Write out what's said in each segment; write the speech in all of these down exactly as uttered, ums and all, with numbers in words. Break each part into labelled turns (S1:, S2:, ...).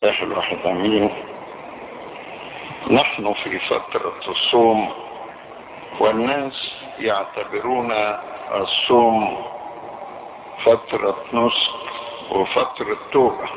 S1: آخر واحد أمين. نحن في فترة الصوم، والناس يعتبرون الصوم فترة نسك وفترة توبة.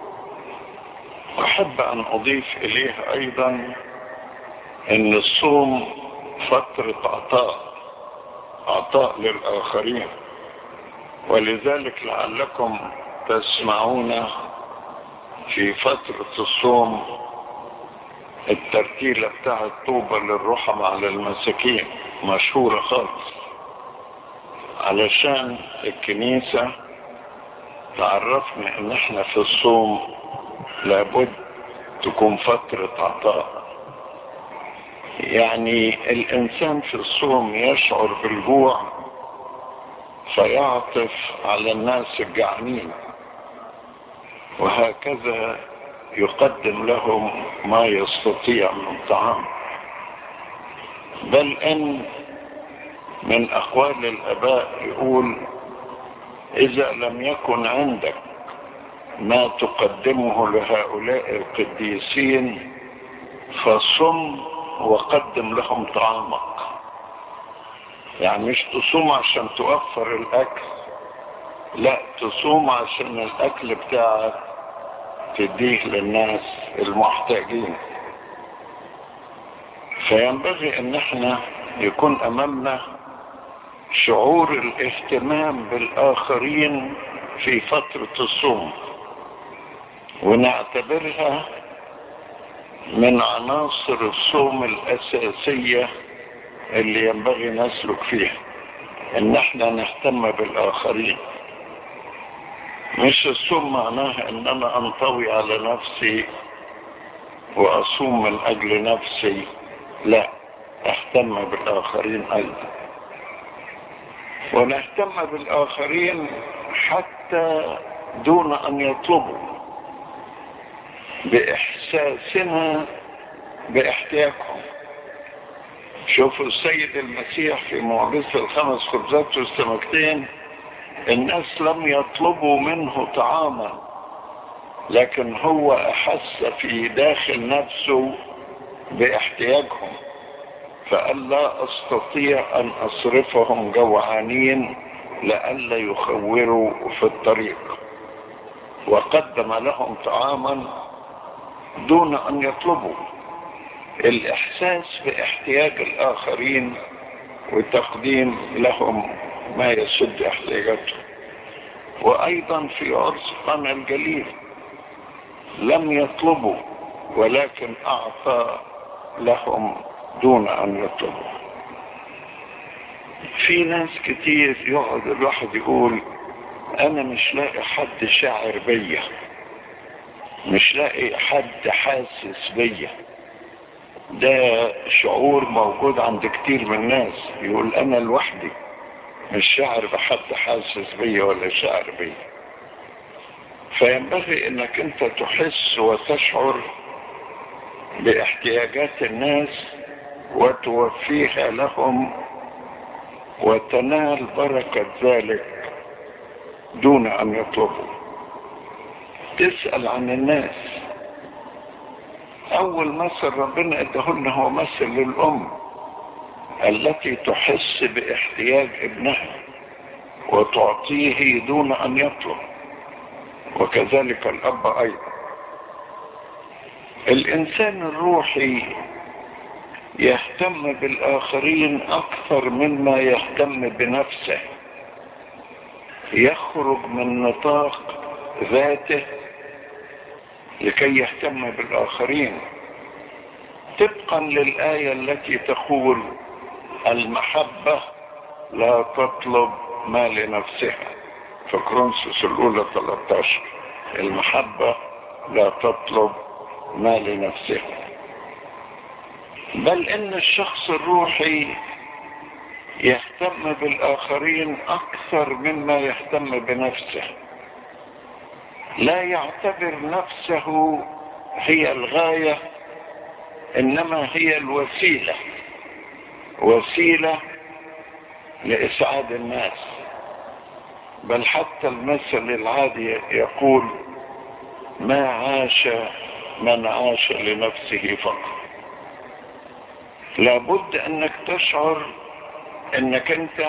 S1: أحب أن أضيف إليه أيضا أن الصوم فترة عطاء عطاء للآخرين، ولذلك لعلكم تسمعون في فترة الصوم الترتيلة بتاعت طوبى للرحم على المساكين، مشهورة خالص، علشان الكنيسة تعرفنا ان احنا في الصوم لابد تكون فترة عطاء. يعني الانسان في الصوم يشعر بالجوع فيعطف على الناس الجعانين، وهكذا يقدم لهم ما يستطيع من طعام. بل ان من اقوال الاباء يقول: اذا لم يكن عندك ما تقدمه لهؤلاء القديسين فصم وقدم لهم طعامك. يعني مش تصوم عشان توفر الاكل، لا، تصوم عشان الاكل بتاعك تديه للناس المحتاجين. فينبغي ان احنا يكون امامنا شعور الاهتمام بالاخرين في فترة الصوم، ونعتبرها من عناصر الصوم الاساسية اللي ينبغي نسلك فيها، ان احنا نهتم بالاخرين. مش الصوم معناها ان انا انطوي على نفسي واصوم من اجل نفسي، لا، اهتم بالاخرين ايضا. ونهتم بالاخرين حتى دون ان يطلبوا، باحساسنا باحتياجهم. شوفوا السيد المسيح في معجزة الخمس خبزات والسمكتين، الناس لم يطلبوا منه طعاما، لكن هو احس في داخل نفسه باحتياجهم، فقال: لا استطيع ان اصرفهم جوعانين لئلا يخوروا في الطريق، وقدم لهم طعاما دون ان يطلبوا. الاحساس باحتياج الاخرين وتقديم لهم ما يسد احتياجاتهم. وايضا في عرس قنا الجليل لم يطلبوا، ولكن اعطى لهم دون ان يطلبوا. في ناس كتير يقعد الواحد يقول: انا مش لاقي حد شاعر بيا، مش لاقي حد حاسس بيا. ده شعور موجود عند كتير من الناس، يقول انا لوحدي مش شاعر بحد حاسس بيا ولا شاعر بيا. فينبغي انك انت تحس وتشعر باحتياجات الناس وتوفيها لهم، وتنال بركة ذلك دون ان يطلبوا. تسأل عن الناس. اول مثل ربنا ادهلنا هو مثل للام التي تحس باحتياج ابنها وتعطيه دون ان يطلب، وكذلك الاب ايضا. الانسان الروحي يهتم بالاخرين اكثر مما يهتم بنفسه، يخرج من نطاق ذاته لكي يهتم بالاخرين، طبقا للآية التي تقول: المحبة لا تطلب ما لنفسها، في كورنثوس الاولى ثلاثة عشر. المحبة لا تطلب ما لنفسها. بل ان الشخص الروحي يهتم بالاخرين اكثر مما يهتم بنفسه، لا يعتبر نفسه هي الغاية، انما هي الوسيلة، وسيلة لاسعاد الناس. بل حتى المثل العادي يقول: ما عاش من عاش لنفسه فقط. لابد انك تشعر انك انت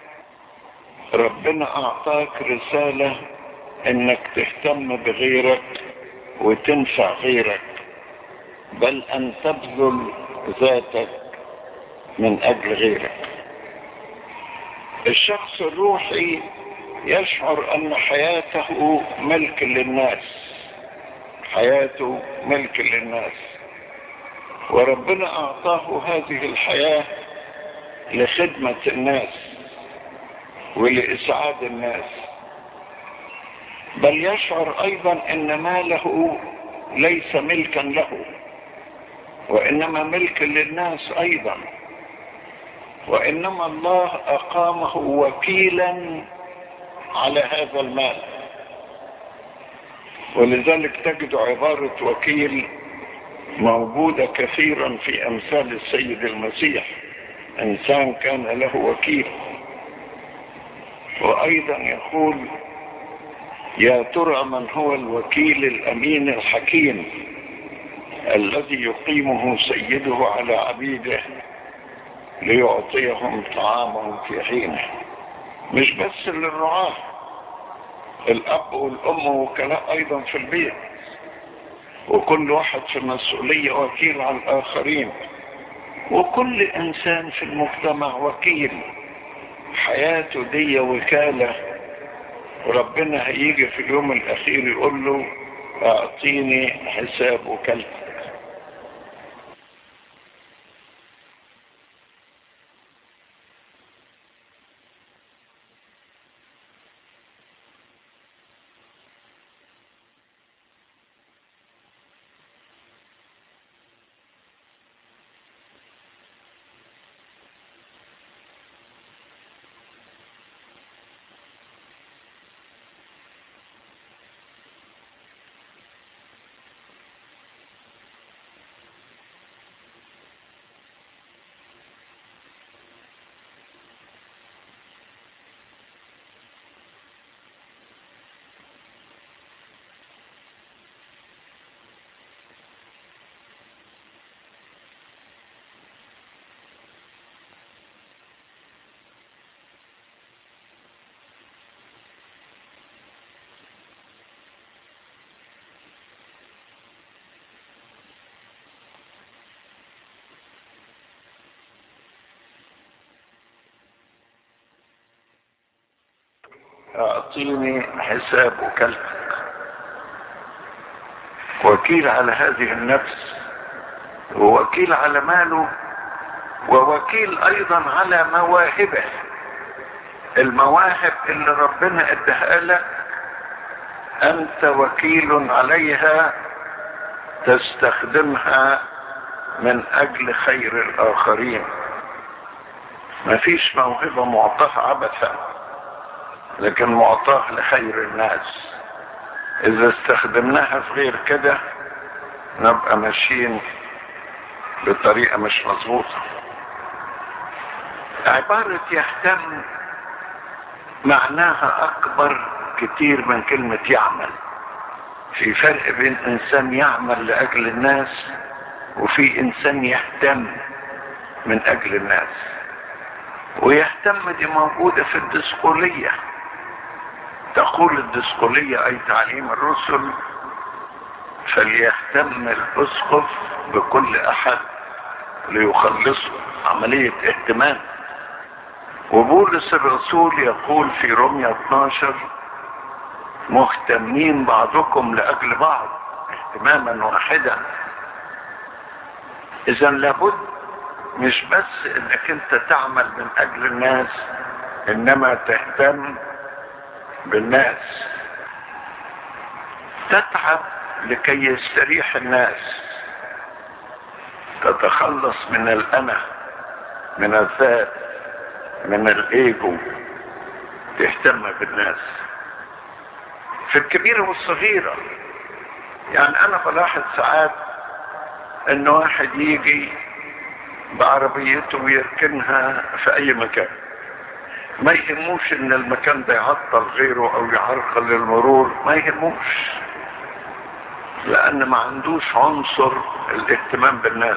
S1: ربنا اعطاك رسالة انك تهتم بغيرك وتنفع غيرك، بل ان تبذل ذاتك من اجل غيرك. الشخص الروحي يشعر ان حياته ملك للناس، حياته ملك للناس، وربنا اعطاه هذه الحياة لخدمة الناس ولإسعاد الناس. بل يشعر ايضا ان ماله ليس ملكا له، وانما ملك للناس ايضا، وانما الله اقامه وكيلا على هذا المال. ولذلك تجد عبارة وكيل موجودة كثيرا في امثال السيد المسيح، انسان كان له وكيل. وايضا يقول: يا ترى من هو الوكيل الامين الحكيم الذي يقيمه سيده على عبيده ليعطيهم طعامهم في حينه. مش بس للرعاة، الاب والام وكلاء ايضا في البيت، وكل واحد في مسؤولية وكيل على الاخرين، وكل انسان في المجتمع وكيل. حياته دي وكالة، وربنا هيجي في اليوم الاخير يقول له: اعطيني حساب وكالتك. اعطيني حساب وكالتك. وكيل على هذه النفس، ووكيل على ماله، ووكيل ايضا على مواهبه. المواهب اللي ربنا اداها لك انت وكيل عليها، تستخدمها من اجل خير الاخرين. مفيش موهبة معطاها عبثا، لكن معطاه لخير الناس. اذا استخدمناها في غير كده نبقى ماشيين بطريقة مش مظبوطة. عبارة يهتم معناها اكبر كتير من كلمة يعمل. في فرق بين انسان يعمل لاجل الناس وفي انسان يهتم من اجل الناس. ويهتم دي موجودة في الدسقولية. تقول الدسقولية اي تعليم الرسل: فليهتم الاسقف بكل احد ليخلصه. عملية اهتمام. وبولس الرسول يقول في رومية اثناشر: مهتمين بعضكم لاجل بعض اهتماما واحدا. اذا لابد مش بس انك انت تعمل من اجل الناس، انما تهتم بالناس، تتعب لكي يستريح الناس، تتخلص من الانا، من الذات، من الايجو، تهتم بالناس في الكبيرة والصغيرة. يعني انا بلاحظ ساعات ان واحد يجي بعربيته ويركنها في اي مكان، ما يهموش ان المكان ده يعطل غيره او يعرقل المرور، ما يهموش. لان ما عندوش عنصر الاهتمام بالناس.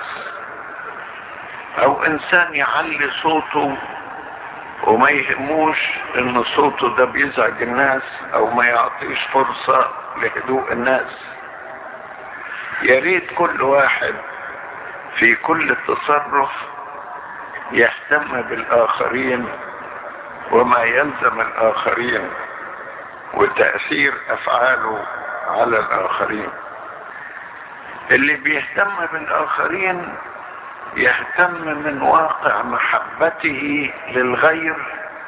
S1: او انسان يعلي صوته وما يهموش ان صوته ده بيزعج الناس او ما يعطيش فرصة لهدوء الناس. يا ريت كل واحد في كل تصرف يهتم بالاخرين وما يلزم الاخرين وتأثير افعاله على الاخرين. اللي بيهتم بالاخرين يهتم من واقع محبته للغير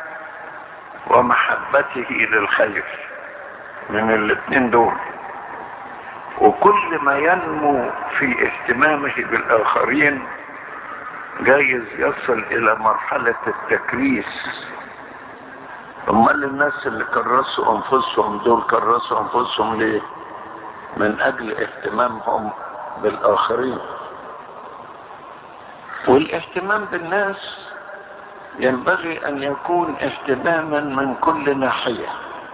S1: ومحبته للخير، من الاثنين دول. وكل ما ينمو في اهتمامه بالاخرين جايز يصل الى مرحلة التكريس. امال الناس اللي كرسوا انفسهم دول كرسوا انفسهم ليه؟ من اجل اهتمامهم بالاخرين. والاهتمام بالناس ينبغي ان يكون اهتماما من كل ناحية.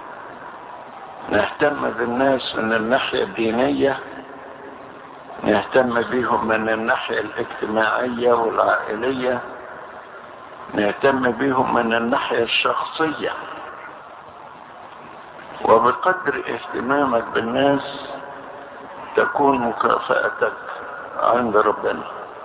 S1: نهتم بالناس من الناحية الدينية، نهتم بهم من الناحية الاجتماعية والعائلية، نهتم بهم من الناحية الشخصية. وبقدر اهتمامك بالناس تكون مكافأتك عند ربنا.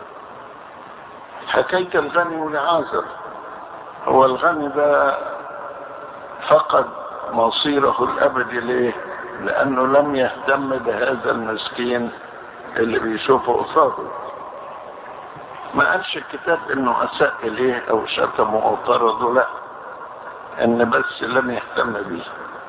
S1: حكاية الغني والعازر، هو الغني ده فقد مصيره الابدي ليه؟ لانه لم يهتم بهذا المسكين اللي بيشوفه قصاده. ما قالش الكتاب انه اساء اليه او شتمه او طرده، لا، ان بس لم يهتم به.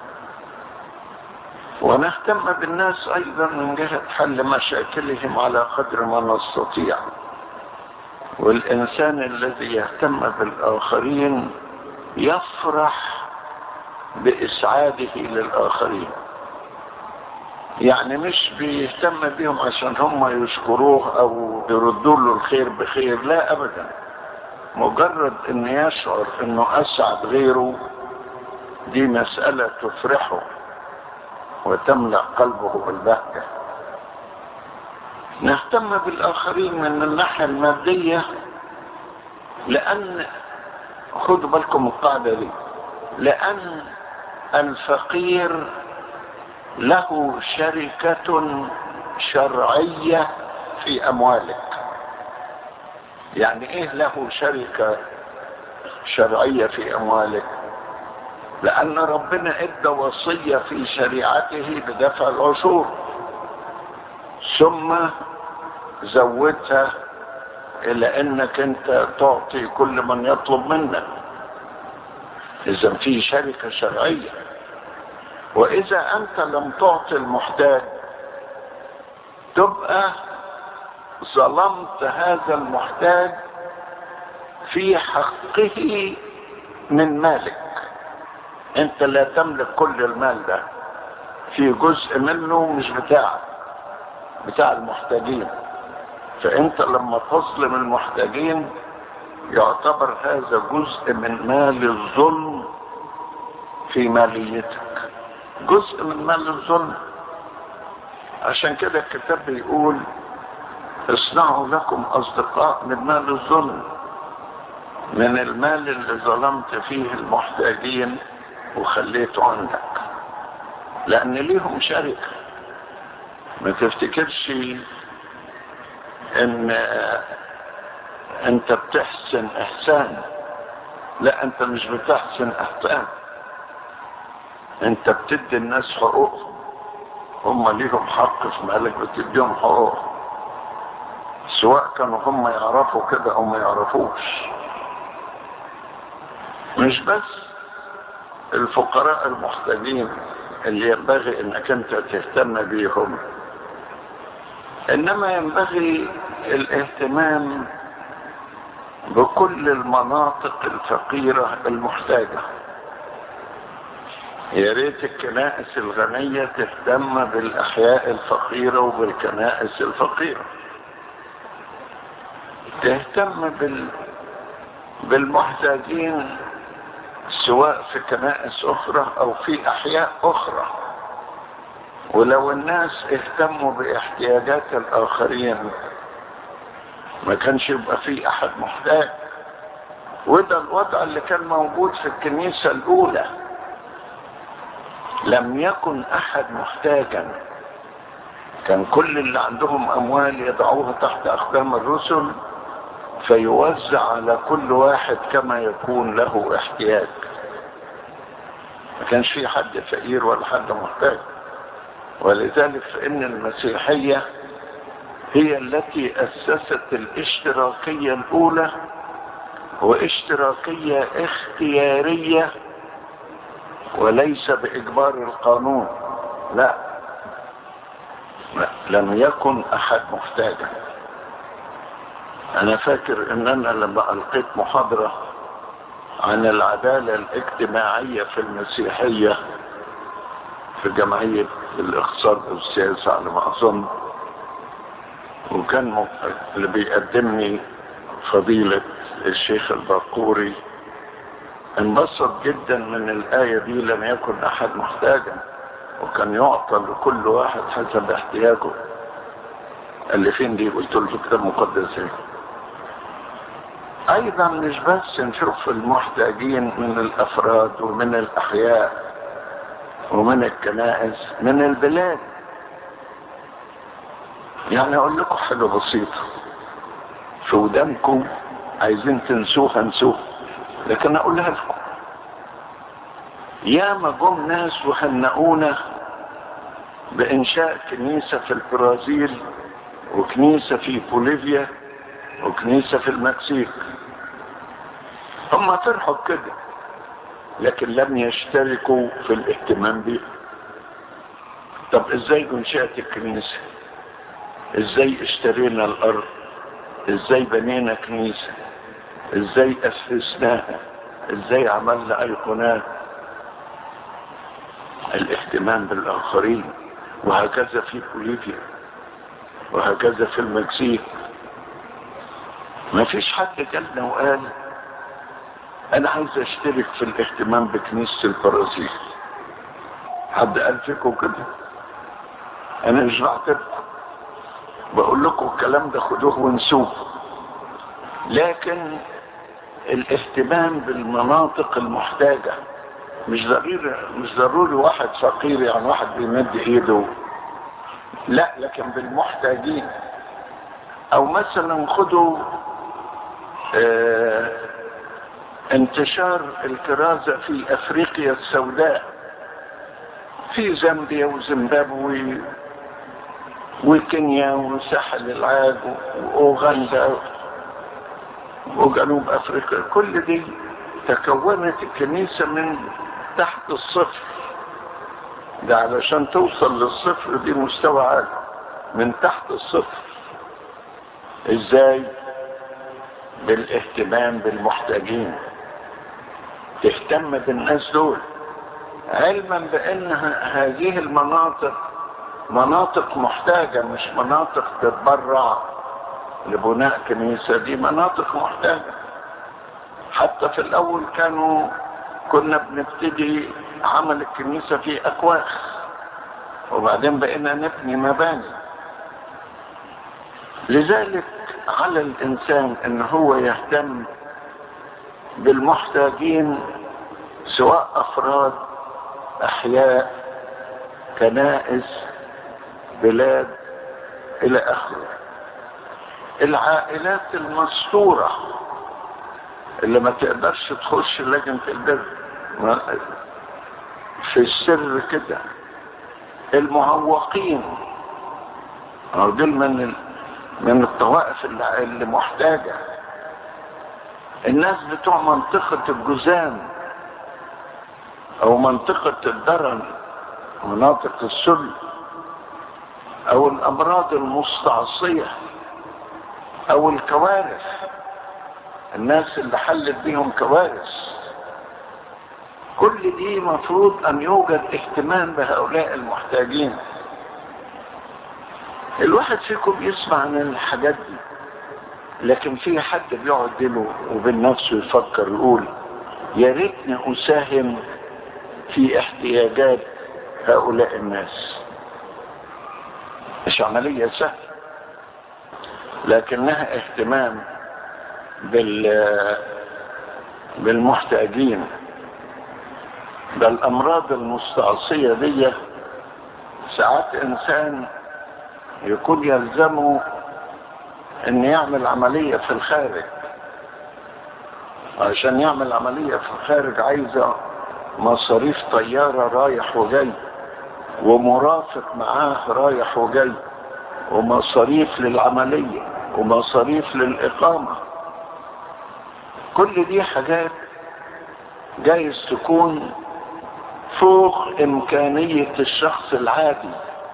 S1: ونهتم بالناس ايضا من جهة حل مشاكلهم على قدر ما نستطيع. والإنسان الذي يهتم بالآخرين يفرح بإسعاده للآخرين. يعني مش بيهتم بهم عشان هم يشكروه أو يردوا له الخير بخير، لا أبدا. مجرد أن يشعر أنه أسعد غيره دي مسألة تفرحه وتملأ قلبه بالبهجة. نهتم بالآخرين من الناحية المادية، لأن خدوا بالكم القاعدة دي، لأن الفقير له شركة شرعية في أموالك. يعني إيه له شركة شرعية في أموالك؟ لأن ربنا ادى وصية في شريعته بدفع العشور، ثم زودها الى انك انت تعطي كل من يطلب منك. اذا في شركة شرعية. واذا انت لم تعطي المحتاج تبقى ظلمت هذا المحتاج في حقه من مالك. انت لا تملك كل المال ده، في جزء منه مش بتاعك، بتاع المحتاجين. فانت لما تظلم المحتاجين يعتبر هذا جزء من مال الظلم في ماليتك، جزء من مال الظلم. عشان كده الكتاب بيقول اصنعوا لكم اصدقاء من مال الظلم، من المال اللي ظلمت فيه المحتاجين وخليته عندك، لان ليهم شركة. ما تفتكرش ان انت بتحسن احسان، لا، انت مش بتحسن احسان، انت بتدي الناس حقوقهم. هم ليهم حق في مالك بتديهم حقوقهم، سواء كانوا هم يعرفوا كده او ما يعرفوش. مش بس الفقراء المحتاجين اللي ينبغي انك انت تهتم بيهم، انما ينبغي الاهتمام بكل المناطق الفقيرة المحتاجة. يا ريت الكنائس الغنية تهتم بالاحياء الفقيرة وبالكنائس الفقيرة، تهتم بال... بالمحتاجين سواء في كنائس اخرى او في احياء اخرى. ولو الناس اهتموا باحتياجات الآخرين ما كانش يبقى في أحد محتاج. وده الوضع اللي كان موجود في الكنيسة الأولى، لم يكن أحد محتاجا، كان كل اللي عندهم أموال يضعوها تحت أقدام الرسل فيوزع على كل واحد كما يكون له احتياج. ما كانش في حد فقير ولا حد محتاج. ولذلك فإن المسيحية هي التي أسست الاشتراكية الأولى، واشتراكية اختيارية وليس بإجبار القانون. لا, لا لم يكن أحد محتاجا. أنا فاكر أن أنا لما ألقيت محاضرة عن العدالة الاجتماعية في المسيحية في جمعية الاقتصاد والسياسة على ما أظن، وكان اللي بيقدمني فضيلة الشيخ الباقوري، انبسط جدا من الآية دي لم يكن أحد محتاجا، وكان يعطى لكل واحد حسب احتياجه. قال لي فين دي؟ قلت له في الكتاب المقدس. ايضا مش بس نشوف المحتاجين من الافراد ومن الاحياء ومن الكنائس، من البلاد. يعني اقول لكم حاجة بسيطة في ودانكم، عايزين تنسوها انسوها، لكن اقولها لكم. ياما جم ناس وهنئونا بانشاء كنيسة في البرازيل وكنيسة في بوليفيا وكنيسة في المكسيك. هم فرحوا كده لكن لم يشتركوا في الاهتمام بيه. طب ازاي انشأت الكنيسة؟ ازاي اشترينا الارض؟ ازاي بنينا كنيسة؟ ازاي اسسناها؟ ازاي عملنا ايقونات؟ الاهتمام بالاخرين. وهكذا في بوليفيا وهكذا في المكسيك. ما فيش حد جالنا وقال انا عايز اشترك في الاهتمام بكنيسة البرازيل. حد قال فيكم كده؟ انا مش بعترف، بقول لكم الكلام ده خدوه وانسوه. لكن الاهتمام بالمناطق المحتاجة مش ضروري مش ضروري واحد فقير، يعني واحد بيمد ايده، لا، لكن بالمحتاجين. او مثلا خدوا اه انتشار الكرازة في افريقيا السوداء، في زامبيا وزيمبابوي وكينيا وساحل العاج واوغندا وجنوب افريقيا. كل دي تكونت الكنيسة من تحت الصفر. ده علشان توصل للصفر دي مستوى عالي، من تحت الصفر. ازاي؟ بالاهتمام بالمحتاجين. تهتم بالناس دول علما بان هذه المناطق مناطق محتاجة، مش مناطق تتبرع لبناء كنيسة. دي مناطق محتاجة. حتى في الاول كانوا كنا بنبتدي عمل الكنيسة في اكواخ، وبعدين بقينا نبني مباني. لذلك على الانسان ان هو يهتم بالمحتاجين، سواء افراد، احياء، كنائس، بلاد، الى اخره. العائلات المستورة اللي ما تقدرش تخش لجنة البر في السر كده، المعوقين، دول من من الطوائف اللي محتاجة. الناس بتوع منطقة الجزام او منطقة الدرن، مناطق السل، او الامراض المستعصية او الكوارث، الناس اللي حلت بيهم كوارث. كل دي مفروض ان يوجد اهتمام بهؤلاء المحتاجين. الواحد فيكم يسمع عن الحاجات دي، لكن في حد بيقعد له وبين نفسه يفكر يقول يا ريتني اساهم في احتياجات هؤلاء الناس. مش عملية سهلة، لكنها اهتمام بال بالمحتاجين. ده الأمراض المستعصية دي ساعات إنسان يكون يلزمه إن يعمل عملية في الخارج، عشان يعمل عملية في الخارج عايزة مصاريف طيارة رايح وجاي، ومرافق معاه رايح وجاي، ومصاريف للعملية، ومصاريف للإقامة. كل دي حاجات جايز تكون فوق إمكانية الشخص العادي.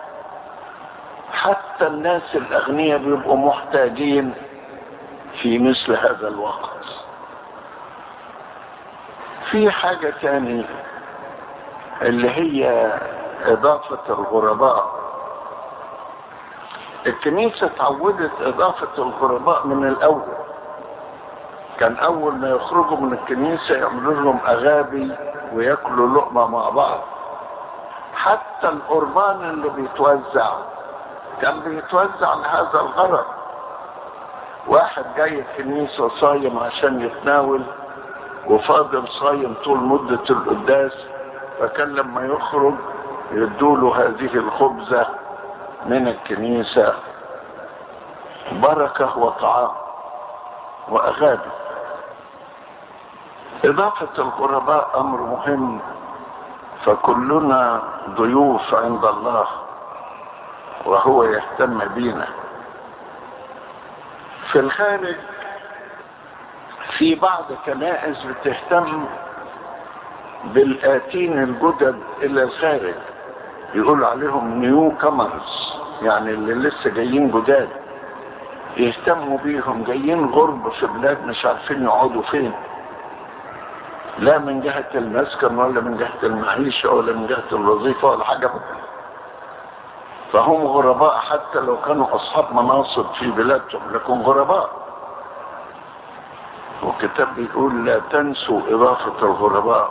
S1: حتى الناس الأغنياء بيبقوا محتاجين في مثل هذا الوقت. في حاجة تانية اللي هي إضافة الغرباء. الكنيسة تعودت إضافة الغرباء من الأول. كان أول ما يخرجوا من الكنيسة يعملوا لهم أغابي ويأكلوا لقمة مع بعض. حتى القربان اللي بيتوزع كان بيتوزع لهذا الغرض. واحد جاي الكنيسة صايم عشان يتناول، وفاضل صايم طول مدة القداس، فكان لما يخرج يدوله هذه الخبزة من الكنيسة بركة وطعام وأغابي. إضافة الغرباء أمر مهم، فكلنا ضيوف عند الله وهو يهتم بينا. في الخارج في بعض كنائس بتهتم بالآتين الجدد إلى الخارج، يقول عليهم نيو كامرز، يعني اللي لسه جايين جداد، يهتموا بيهم. جايين غرب في بلاد مش عارفين يقعدوا فين، لا من جهة المسكن ولا من جهة المعيشة ولا من جهة الوظيفة ولا حاجة، فهم غرباء حتى لو كانوا أصحاب مناصب في بلادهم، لكن غرباء. والكتاب بيقول لا تنسوا إضافة الغرباء.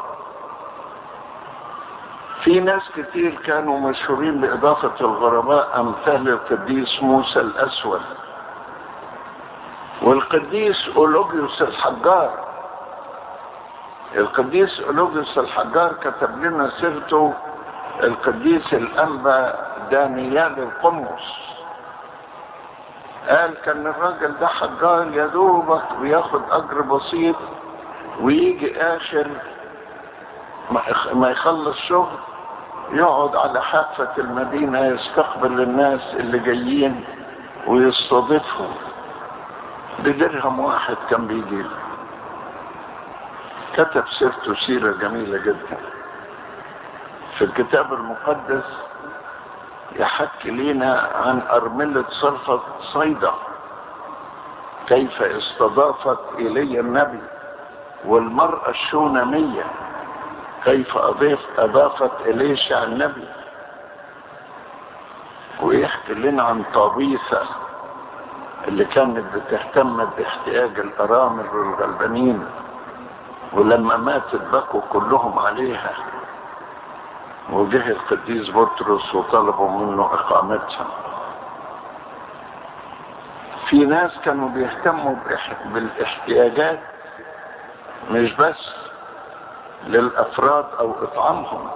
S1: في ناس كتير كانوا مشهورين بإضافة الغرباء، أمثال القديس موسى الأسود والقديس أولوجيوس الحجار. القديس أولوجيوس الحجار كتب لنا سيرته القديس الأنبا دانيال القمص. قال كان الراجل ده حجار يا دوبك بياخد أجر بسيط، ويجي آخر ما يخلص شغل يقعد على حافة المدينة يستقبل الناس اللي جايين ويستضيفهم بدرهم واحد كان بيجي له. كتب سيرته سيرة جميلة جدا. في الكتاب المقدس يحكي لنا عن أرملة صرفة صيدا كيف استضافت إلي النبي، والمرأة الشونامية كيف أضيف أضافت إليشع النبي، ويحكي لنا عن طابيثة اللي كانت بتهتم باحتياج الأرامل والغلبانين، ولما ماتت بكوا كلهم عليها، وجه القديس بطرس وطلبوا منه إقامتها. في ناس كانوا بيهتموا بالاحتياجات مش بس للأفراد أو إطعامهم.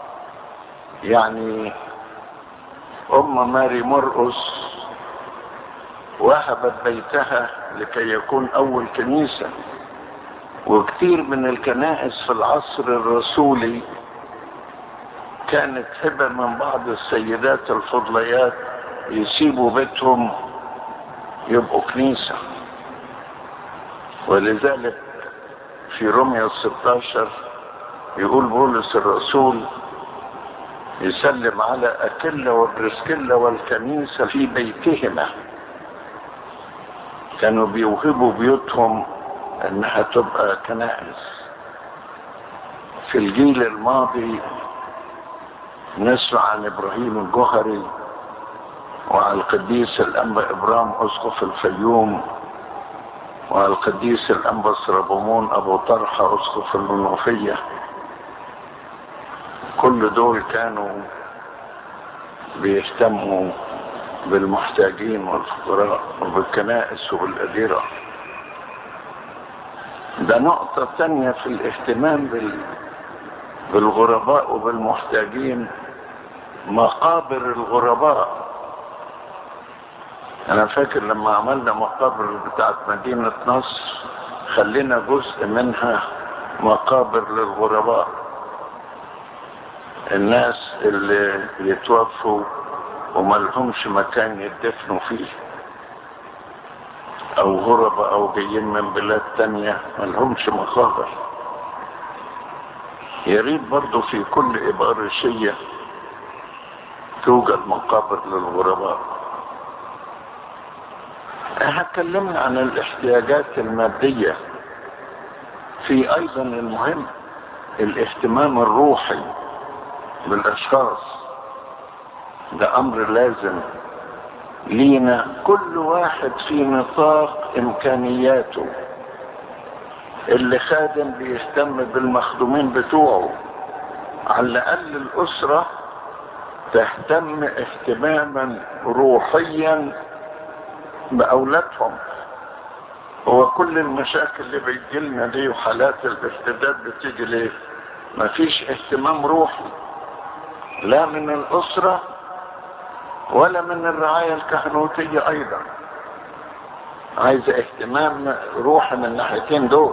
S1: يعني أم ماري مرقس وهبت بيتها لكي يكون أول كنيسة، وكثير من الكنائس في العصر الرسولي كانت هبة من بعض السيدات الفضليات يسيبوا بيتهم يبقوا كنيسة. ولذلك في رومية ستاشر يقول بولس الرسول يسلم على أكيلا وبرسكيلا والكنيسة في بيتهما. كانوا بيوهبوا بيوتهم انها تبقى كنائس. في الجيل الماضي نسمع عن ابراهيم الجوهري وعن القديس الانبا ابرام اسقف الفيوم، وعن القديس الانبا سربمون ابو طرحه اسقف المنوفيه. كل دول كانوا بيهتموا بالمحتاجين والفقراء وبالكنائس وبالأديرة. ده نقطة تانية في الاهتمام بال... بالغرباء وبالمحتاجين، مقابر الغرباء. أنا فاكر لما عملنا مقابر بتاعت مدينة نصر خلينا جزء منها مقابر للغرباء، الناس اللي يتوفوا وملهمش مكان يدفنوا فيه، او غرباء او جايين من بلاد تانية ملهمش مقابر. يريد برضو في كل إبارشية توجد مقابر للغرباء. هتكلمنا عن الاحتياجات المادية، في ايضا المهم الاهتمام الروحي بالاشخاص. ده امر لازم لينا كل واحد في نطاق امكانياته. اللي خادم بيهتم بالمخدومين بتوعه، على الاقل الاسرة تهتم اهتماما روحيا باولادهم. هو كل المشاكل اللي بتجيلنا دي وحالات الارتداد بتيجي ليه؟ مفيش اهتمام روحي لا من الاسرة ولا من الرعاية الكهنوتية ايضا. عايز اهتمام روحي من الناحيتين دول.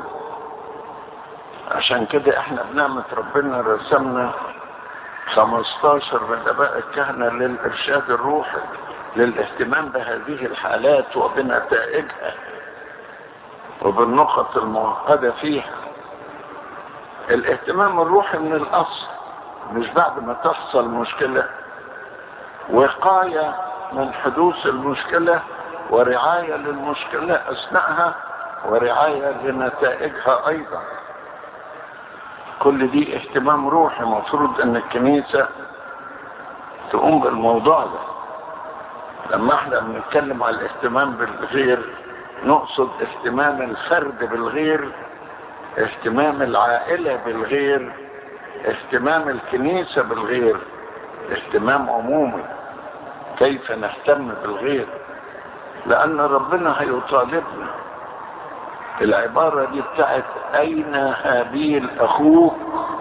S1: عشان كده احنا بنعمة ربنا رسمنا خمستاشر من اباء الكهنة للارشاد الروحي، للاهتمام بهذه الحالات وبنتائجها وبالنقط المعقدة فيها. الاهتمام الروحي من الاصل، مش بعد ما تحصل مشكلة، وقاية من حدوث المشكلة ورعاية للمشكلة اثناءها ورعاية لنتائجها ايضا. كل دي اهتمام روحي، مفروض ان الكنيسة تقوم بالموضوع ده. لما احنا بنتكلم على الاهتمام بالغير نقصد اهتمام الفرد بالغير، اهتمام العائلة بالغير، اهتمام الكنيسة بالغير، اهتمام عمومي. كيف نهتم بالغير؟ لأن ربنا هيطالبنا. العبارة دي بتاعت أين هابيل أخوك،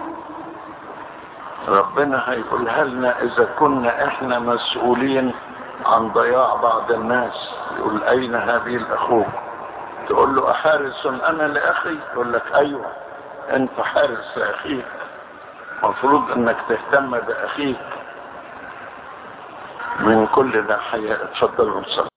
S1: ربنا هيقولها لنا إذا كنا إحنا مسؤولين عن ضياع بعض الناس. يقول أين هابيل أخوك؟ تقول له أحارس أنا لأخي؟ يقول لك أيوة أنت حارس لأخيك، مفروض أنك تهتم بأخيك من كل ناحية. اتفضل وصل.